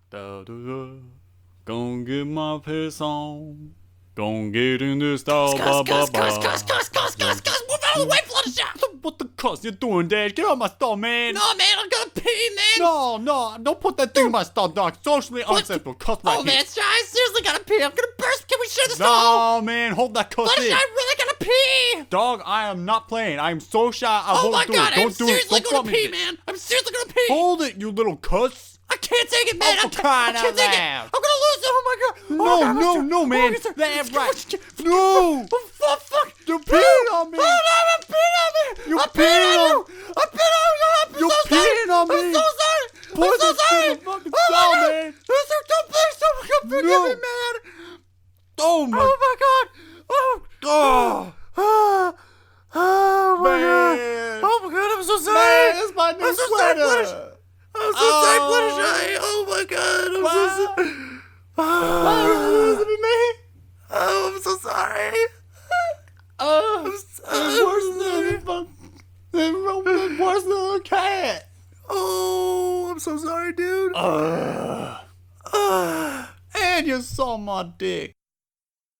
Da, da, da. Gonna get my piss on. Gonna get in this style. Cuss, move out of the way, Fluttershy! What the cuss you doing, Dad? Get out of my stall, man. No, man, I'm gonna pee, man! No, don't put that thing in my stall, dog. Socially unacceptable. Cuss right Oh, here. man, Shy, I seriously gotta pee. I'm gonna burst. Can we share the stall? No, man, hold that cuss Fluttershy, in. I really gotta pee! Dog, I am not playing. I am so shy. I Oh won't my do god, it. I'm Don't do it. seriously Don't gonna bump me. pee, man! I'm seriously gonna pee! Hold it, you little cuss. I can't take it, man! Oh, I for crying can't out take it! loud. I'm gonna lose it! Oh my god! Oh, my God, No, man. it's- That's it's- right. No. Oh, fuck! You're peeing on me. Oh, no, I'm peeing on me! You're I'm peeing peeing on on- you! I'm peeing on you! I'm You're so sorry! peeing on I'm me. so sorry! Pour I'm so this sorry! in the fucking Oh my stall, God. man. Don't please don't forgive No. me, man! Oh my. Oh my god! Oh! Oh, Oh, oh my god! man. Oh my god, I'm so sorry! Man, it's my new I'm so sorry, sweater. Fluttershy. I'm so sorry, Fluttershy! Oh my god, I'm so sorry! Is it me? Oh, I'm so sorry! Worse than a cat. Oh, I'm so sorry, dude. And you saw my dick.